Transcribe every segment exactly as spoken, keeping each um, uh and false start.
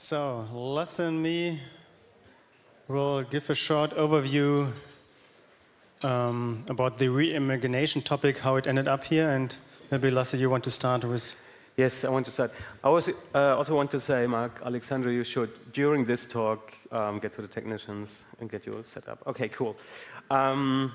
So, Les and me will give a short overview um, about the reimagination topic, how it ended up here, and maybe Lasse, you want to start with. Yes, I want to start. I also, uh, also want to say, Mark, Alexandra, you should, during this talk, um, get to the technicians and get you set up. Okay, cool. Um,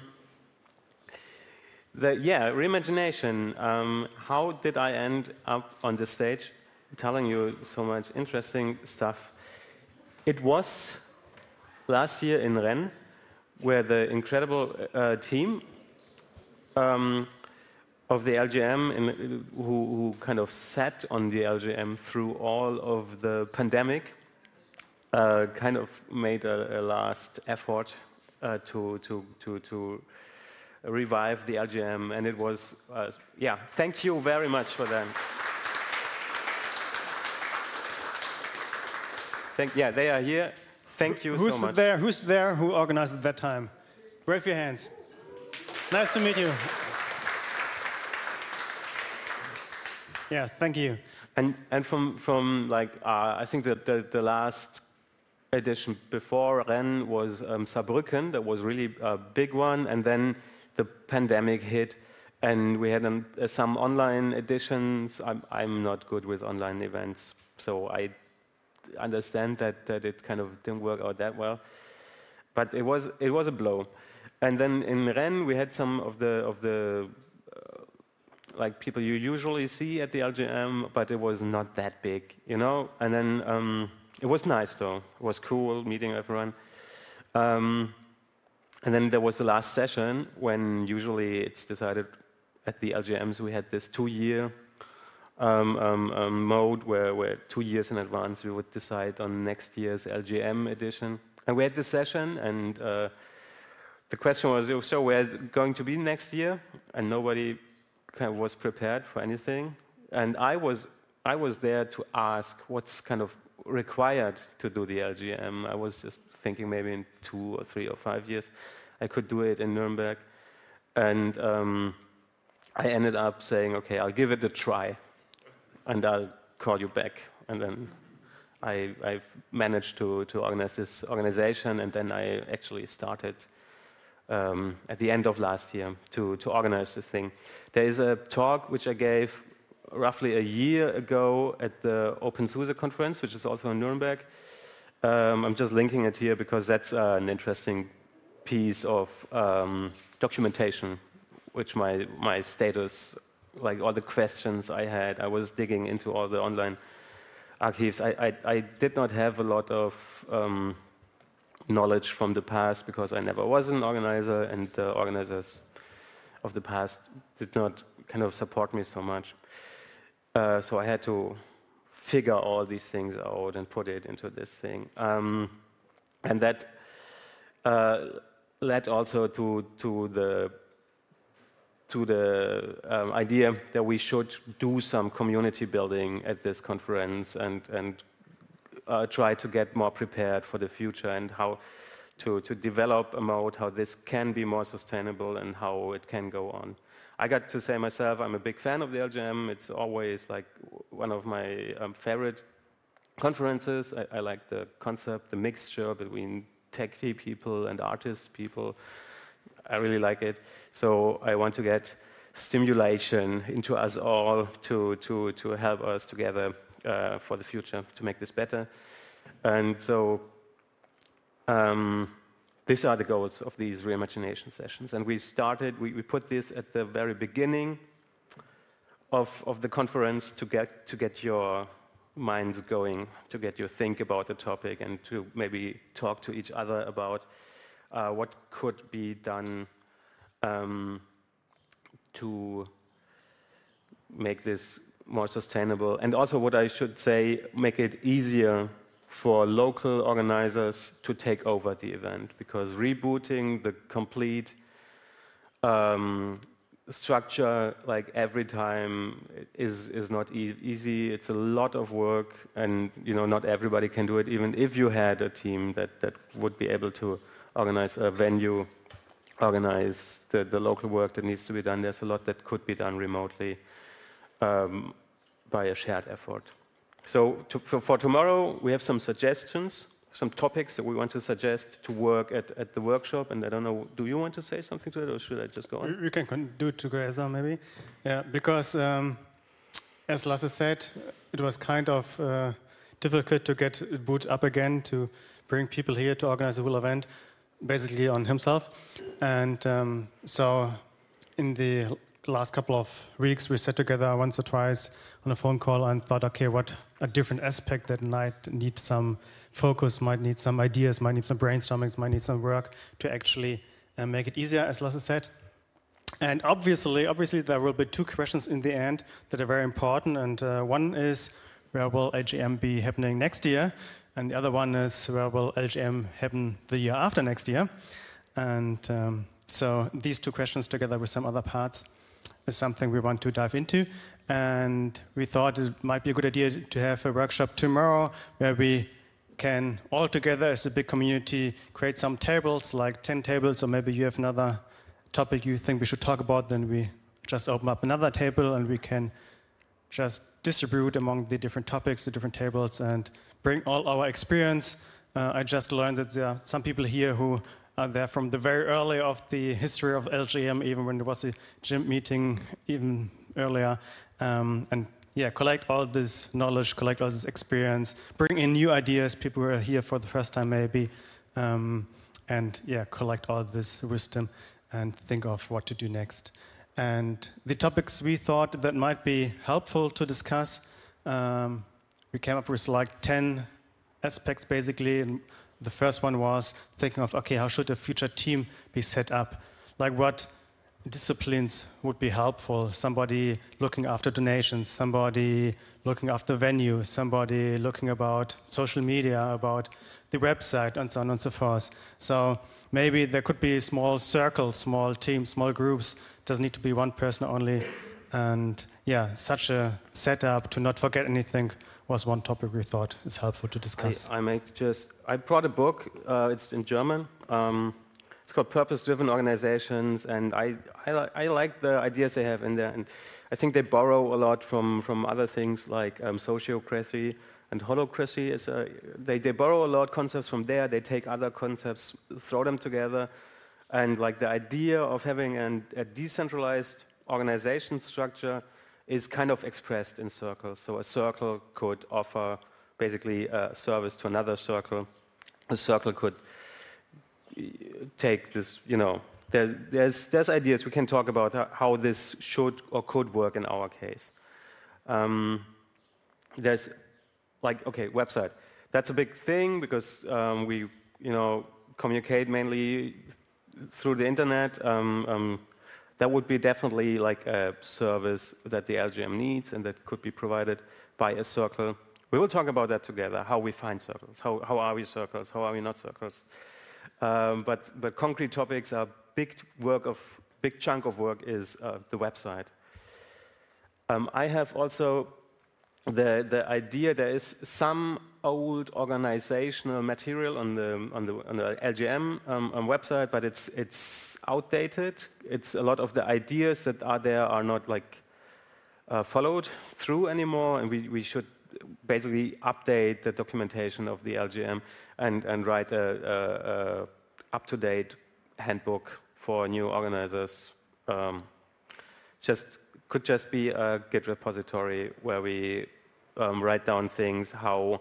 the, yeah, reimagination. Um, how did I end up on the stage telling you so much interesting stuff? It was last year in Rennes, where the incredible uh, team um, of the L G M, in, who, who kind of sat on the L G M through all of the pandemic, uh, kind of made a, a last effort uh, to, to, to, to revive the L G M, and it was, uh, yeah, thank you very much for that. Thank, yeah, they are here. Thank you Who's so much. There, who's there who organized at that time? Wave your hands. Nice to meet you. Yeah, thank you. And and from from like uh, I think that the, the last edition before Rennes was um, Saarbrücken. That was really a big one, and then the pandemic hit, and we had um, some online editions. I'm I'm not good with online events, so I understand that that it kind of didn't work out that well. But it was it was a blow. And then in Rennes we had some of the of the like people you usually see at the L G M, but it was not that big, you know? And then um, it was nice though. It was cool meeting everyone. Um, and then there was the last session when usually it's decided at the L G Ms we had this two-year um, um, um, mode where, where two years in advance we would decide on next year's L G M edition. And we had this session, and uh, the question was, so where's it going to be next year? And nobody kind of was prepared for anything, and I was I was there to ask what's kind of required to do the L G M. I was just thinking maybe in two or three or five years I could do it in Nuremberg, and um, I ended up saying, okay, I'll give it a try, and I'll call you back. And then I, I've managed to to organize this organization, and then I actually started Um, at the end of last year to, to organize this thing. There is a talk which I gave roughly a year ago at the OpenSUSE conference, which is also in Nuremberg. Um, I'm just linking it here because that's uh, an interesting piece of um, documentation, which my, my status, like all the questions I had, I was digging into all the online archives. I, I, I did not have a lot of um, knowledge from the past because I never was an organizer, and the organizers of the past did not kind of support me so much. Uh, so I had to figure all these things out and put it into this thing. Um, and that uh, led also to, to the, to the um, idea that we should do some community building at this conference and, and Uh, try to get more prepared for the future, and how to, to develop a mode, how this can be more sustainable and how it can go on. I got to say myself, I'm a big fan of the L G M. It's always like one of my um, favorite conferences. I, I like the concept, the mixture between techie people and artist people. I really like it. So I want to get stimulation into us all to, to, to help us together Uh, for the future to make this better. And so um, these are the goals of these reimagination sessions. And we started, we, we put this at the very beginning of, of the conference to get, to get your minds going, to get you think about the topic, and to maybe talk to each other about uh, what could be done um, to make this more sustainable, and also what I should say, make it easier for local organizers to take over the event, because rebooting the complete um, structure like every time is is not e easy. It's a lot of work, and you know not everybody can do it. Even if you had a team that that would be able to organize a venue, organize the the local work that needs to be done, there's a lot that could be done remotely. Um, by a shared effort. So to, for, for tomorrow, we have some suggestions, some topics that we want to suggest to work at, at the workshop. And I don't know, do you want to say something to it, or should I just go on? We can con- do it together, maybe. Yeah, because um, as Lasse said, it was kind of uh, difficult to get it boot up again, to bring people here to organize a whole event, basically on himself. And um, so in the last couple of weeks, we sat together once or twice on a phone call and thought, okay, what a different aspect that might need some focus, might need some ideas, might need some brainstorming, might need some work to actually uh, make it easier, as Lasse said. And obviously, obviously, there will be two questions in the end that are very important. And uh, one is, where will L G M be happening next year? And the other one is, where will L G M happen the year after next year? And um, so these two questions, together with some other parts, is something we want to dive into. And we thought it might be a good idea to have a workshop tomorrow where we can all together as a big community create some tables, like ten tables, or maybe you have another topic you think we should talk about, then we just open up another table and we can just distribute among the different topics, the different tables, and bring all our experience. Uh, I just learned that there are some people here who are there from the very early of the history of L G M, even when there was a gym meeting even earlier. Um, and yeah, collect all this knowledge, collect all this experience, bring in new ideas, people who are here for the first time maybe, um, and yeah, collect all this wisdom and think of what to do next. And the topics we thought that might be helpful to discuss, um, we came up with like ten aspects basically. And the first one was thinking of, okay, how should a future team be set up? Like what disciplines would be helpful? Somebody looking after donations, somebody looking after venue, somebody looking about social media, about the website, and so on and so forth. So maybe there could be small circles, small teams, small groups. Doesn't need to be one person only. And yeah, such a setup to not forget anything was one topic we thought is helpful to discuss. I, I make just, I brought a book, uh, it's in German. Um, it's called Purpose-Driven Organizations, and I, I, li- I like the ideas they have in there. And I think they borrow a lot from, from other things like um, sociocracy and holocracy. Is a, they, they borrow a lot of concepts from there, they take other concepts, throw them together. And like the idea of having an, a decentralized organization structure is kind of expressed in circles. So a circle could offer basically a service to another circle. A circle could take this, you know, there, there's, there's ideas we can talk about how this should or could work in our case. Um, there's like, okay, website. That's a big thing because um, we, you know, communicate mainly through the internet. Um, um, that would be definitely like a service that the L G M needs and that could be provided by a circle. We will talk about that together, how we find circles, how, how are we circles, how are we not circles. Um, but, but concrete topics are big work of, big chunk of work is uh, the website. Um, I have also the, the idea there is some old organizational material on the on the, on the L G M um, um, website, but it's it's outdated. It's a lot of the ideas that are there are not like uh, followed through anymore, and we, we should basically update the documentation of the L G M and and write a, a, a up-to-date handbook for new organizers. Um, just could just be a Git repository where we um, write down things, how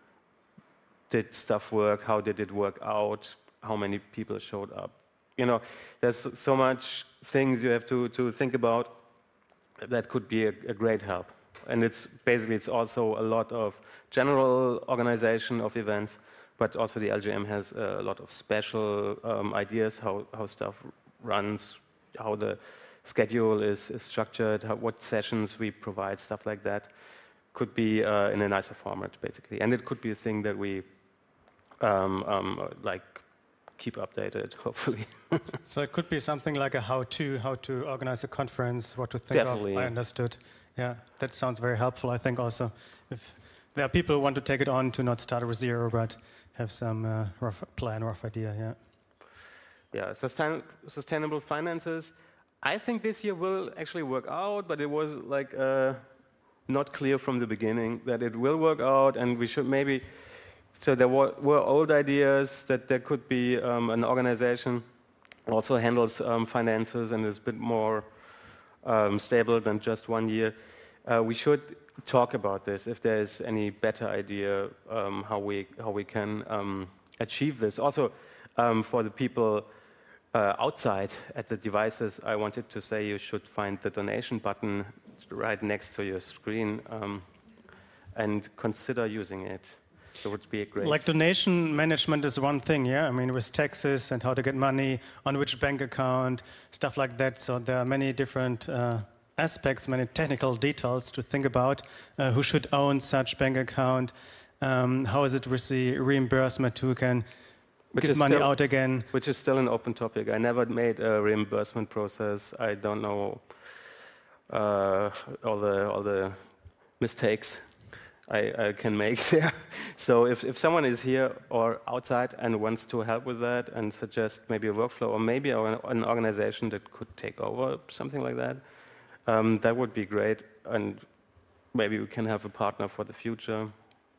did stuff work, how did it work out, how many people showed up. You know, there's so much things you have to, to think about that could be a, a great help. And it's basically, it's also a lot of general organization of events, but also the L G M has a lot of special um, ideas, how, how stuff runs, how the schedule is, is structured, how, what sessions we provide, stuff like that. Could be uh, in a nicer format, basically. And it could be a thing that we um, um, like keep updated, hopefully. So it could be something like a how-to, how to organize a conference, what to think Definitely. of. I understood. Yeah, that sounds very helpful, I think, also. If there are people who want to take it on to not start with zero, but have some uh, rough plan, rough idea, yeah. Yeah, sustain sustainable finances. I think this year will actually work out, but it was like a not clear from the beginning that it will work out, and we should maybe. So there were, were old ideas that there could be um, an organization also handles um, finances and is a bit more um, stable than just one year. Uh, we should talk about this if there is any better idea um, how we how we can um, achieve this. Also, um, for the people uh, outside at the devices, I wanted to say you should find the donation button right next to your screen um, and consider using it. It would be great. Like donation management is one thing, yeah? I mean, with taxes and how to get money, on which bank account, stuff like that. So there are many different uh, aspects, many technical details to think about. Uh, who should own such bank account? Um, how is it with the reimbursement? Who can which give money still, out again? Which is still an open topic. I never made a reimbursement process. I don't know uh, all the all the mistakes I, I can make there. So if, if someone is here or outside and wants to help with that and suggest maybe a workflow or maybe an, an organization that could take over something like that, um, that would be great. And maybe we can have a partner for the future.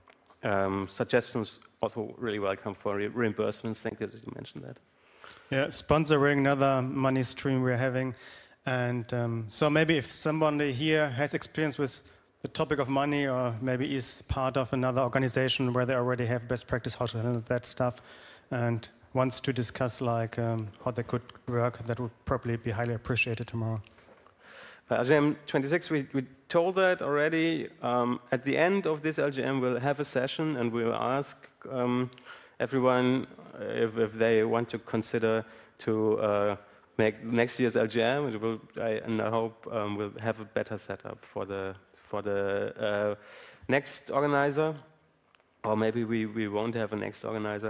Um, suggestions also really welcome for re reimbursements. Thank you that you mentioned that. Yeah, sponsoring, another money stream we're having. And um, so maybe if somebody here has experience with the topic of money, or maybe is part of another organization where they already have best practice how to handle that stuff, and wants to discuss like um, how they could work, that would probably be highly appreciated tomorrow. Uh, L G M twenty-six, we, we told that already. Um, at the end of this L G M, we'll have a session and we'll ask um, everyone if, if they want to consider to uh, make next year's L G M. It will, I, and I hope um, we'll have a better setup for the for the uh, next organizer, or maybe we, we won't have a next organizer.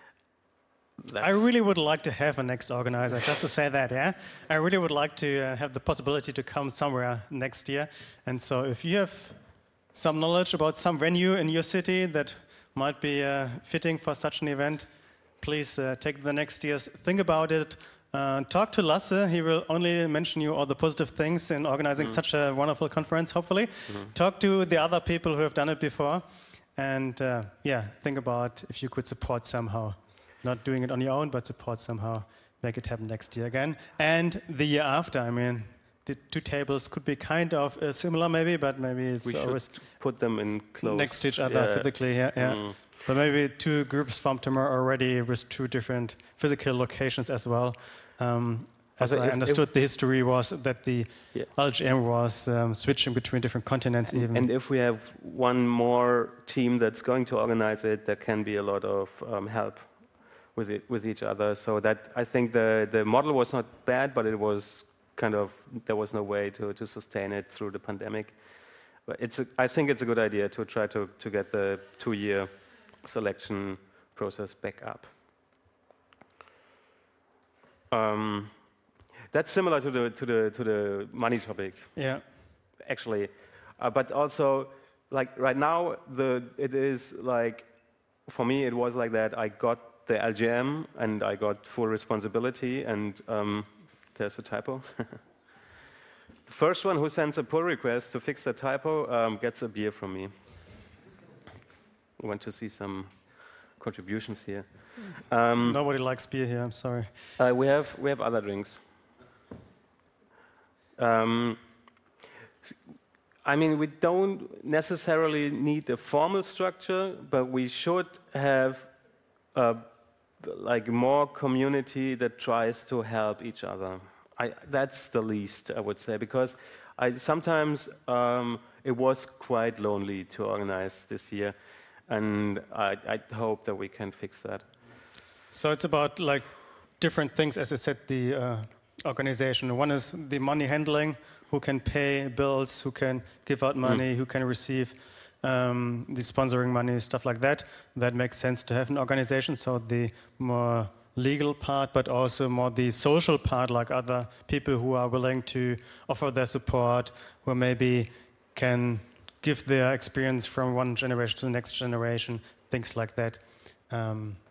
That's I really would like to have a next organizer, just to say that, yeah? I really would like to uh, have the possibility to come somewhere next year. And so if you have some knowledge about some venue in your city that might be uh, fitting for such an event, please uh, take the next years, think about it. Uh, talk to Lasse. He will only mention you all the positive things in organizing mm. such a wonderful conference, hopefully. Mm-hmm. Talk to the other people who have done it before. And uh, yeah, think about if you could support somehow. Not doing it on your own, but support somehow. Make it happen next year again. And the year after, I mean, the two tables could be kind of uh, similar maybe, but maybe it's we always should put them in close. Next to each other yeah. physically, yeah. yeah. Mm. But maybe two groups from tomorrow already with two different physical locations as well. Um, as also I if, understood, if the history was that the yeah. L G M was um, switching between different continents and, even. And if we have one more team that's going to organize it, there can be a lot of um, help with it, with each other. So that I think the, the model was not bad, but it was kind of, there was no way to, to sustain it through the pandemic. But it's a, I think it's a good idea to try to, to get the two-year selection process back up. Um, that's similar to the to the to the money topic. Yeah. Actually, uh, but also like right now the it is like for me it was like that. I got the L G M and I got full responsibility. And um, there's a typo. The first one who sends a pull request to fix the typo um, gets a beer from me. I want to see some contributions here. Um, Nobody likes beer here, I'm sorry. Uh, we have we have other drinks. Um, I mean, we don't necessarily need a formal structure, but we should have uh, like more community that tries to help each other. I, that's the least, I would say, because I sometimes um, it was quite lonely to organize this year. And I, I hope that we can fix that. So it's about like different things, as I said, the uh, organization. One is the money handling, who can pay bills, who can give out money, mm. who can receive um, the sponsoring money, stuff like that. That makes sense to have an organization. So the more legal part, but also more the social part, like other people who are willing to offer their support, who maybe can give their experience from one generation to the next generation, things like that. Um,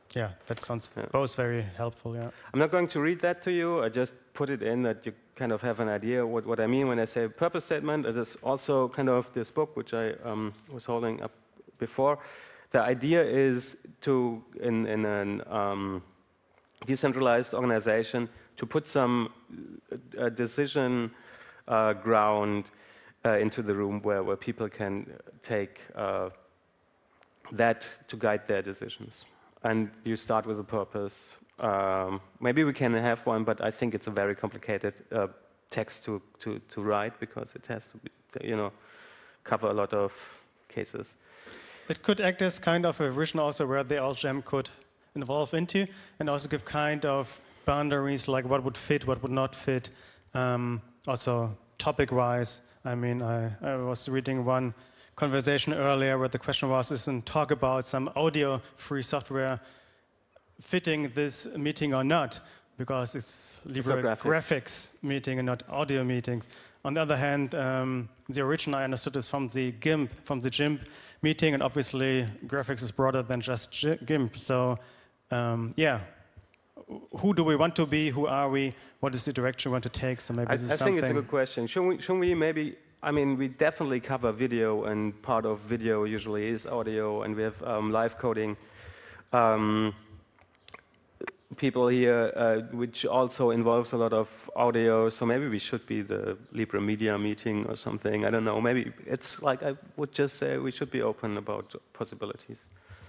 Yeah, that sounds Yeah. both very helpful. Yeah. I'm not going to read that to you. I just put it in that you kind of have an idea what, what I mean when I say purpose statement. It is also kind of this book, which I um, was holding up before. The idea is to, in, in a um, decentralized organization, to put some uh, decision uh, ground uh, into the room where, where people can take uh, that to guide their decisions. And you start with a purpose. Um, maybe we can have one, but I think it's a very complicated uh, text to, to, to write because it has to be, you know, cover a lot of cases. It could act as kind of a vision also where the L G M could involve into and also give kind of boundaries like what would fit, what would not fit. Um, also topic-wise, I mean, I, I was reading one conversation earlier where the question was, isn't talk about some audio-free software fitting this meeting or not, because it's Libre graphics. graphics meeting and not audio meetings. On the other hand, um, the origin I understood is from the GIMP, from the GIMP meeting, and obviously graphics is broader than just GIMP. So, um, yeah, who do we want to be? Who are we? What is the direction we want to take? So maybe I, this is I something. think it's a good question. Shouldn't we, shouldn't we maybe? I mean, we definitely cover video, and part of video usually is audio, and we have um, live coding. Um, people here, uh, which also involves a lot of audio, so maybe we should be the Libre Media meeting or something. I don't know. Maybe it's like I would just say we should be open about possibilities.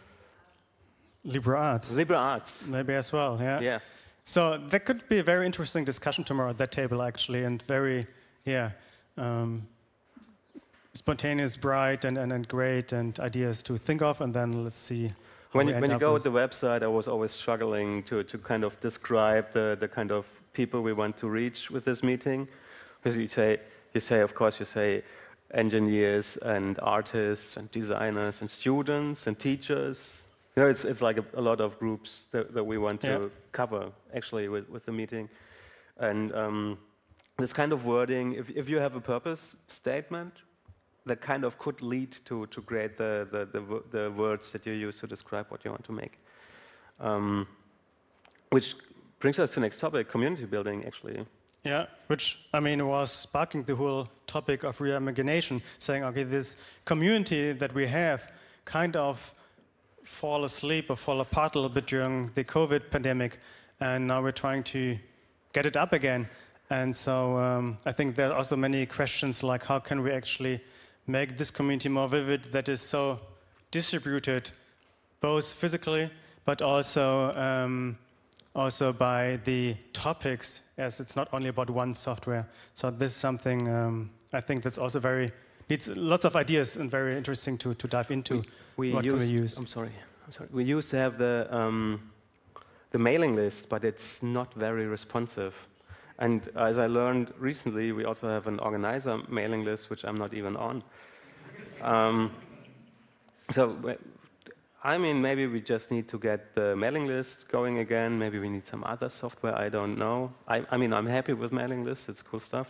Libre Arts. Libre Arts. Maybe as well, yeah. Yeah. So that could be a very interesting discussion tomorrow at that table, actually, and very, yeah, um, spontaneous, bright, and, and, and great, and ideas to think of, and then let's see. When you, when you go with the website, I was always struggling to, to kind of describe the, the kind of people we want to reach with this meeting. Because you say, you say, of course, you say engineers and artists and designers and students and teachers. You know, it's, it's like a, a lot of groups that, that we want to yeah. cover, actually, with, with the meeting. And um, this kind of wording, if, if you have a purpose statement, that kind of could lead to, to create the, the, the, the words that you use to describe what you want to make. Um, which brings us to the next topic, community building, actually. Yeah, which, I mean, was sparking the whole topic of reimagination, saying, okay, this community that we have kind of fall asleep or fall apart a little bit during the COVID pandemic, and now we're trying to get it up again. And so um, I think there are also many questions like how can we actually make this community more vivid that is so distributed, both physically, but also um, also by the topics, as it's not only about one software. So this is something um, I think that's also very, needs lots of ideas and very interesting to, to dive into. We, we what used, can we use? I'm sorry, I'm sorry. We used to have the, um, the mailing list, but it's not very responsive. And as I learned recently, we also have an organizer mailing list, which I'm not even on. Um, so, I mean, maybe we just need to get the mailing list going again. Maybe we need some other software, I don't know. I, I mean, I'm happy with mailing lists, it's cool stuff.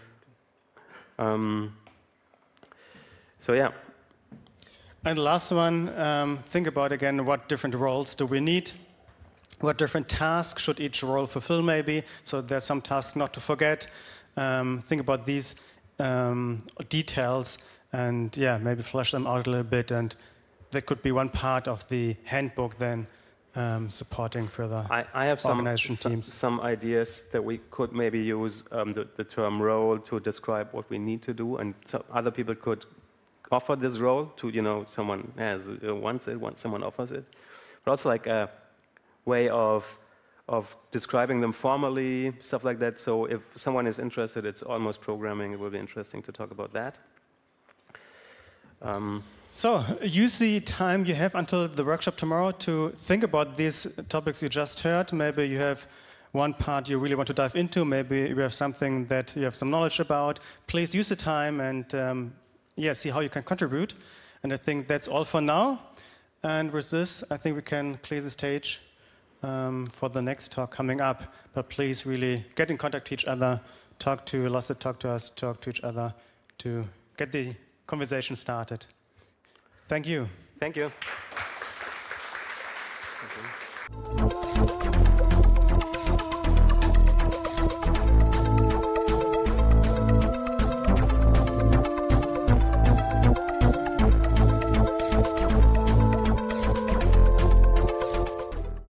Um, so, yeah. And the last one, um, think about again, what different roles do we need? What different tasks should each role fulfill, maybe? So there's some tasks not to forget. Um, think about these um, details and, yeah, maybe flesh them out a little bit. And that could be one part of the handbook then um, supporting further I, I have some, organization some, teams. some ideas that we could maybe use um, the, the term role to describe what we need to do. And so other people could offer this role to, you know, someone has uh, wants it, once someone offers it. But also like a way of of describing them formally, stuff like that. So if someone is interested, it's almost programming. It will be interesting to talk about that. Um, so use the time you have until the workshop tomorrow to think about these topics you just heard. Maybe you have one part you really want to dive into. Maybe you have something that you have some knowledge about. Please use the time and um, yeah, see how you can contribute. And I think that's all for now. And with this, I think we can clear the stage Um, for the next talk coming up. But please really get in contact to each other, talk to Lasse, talk to us, talk to each other to get the conversation started. Thank you. Thank you. Thank you. Bye.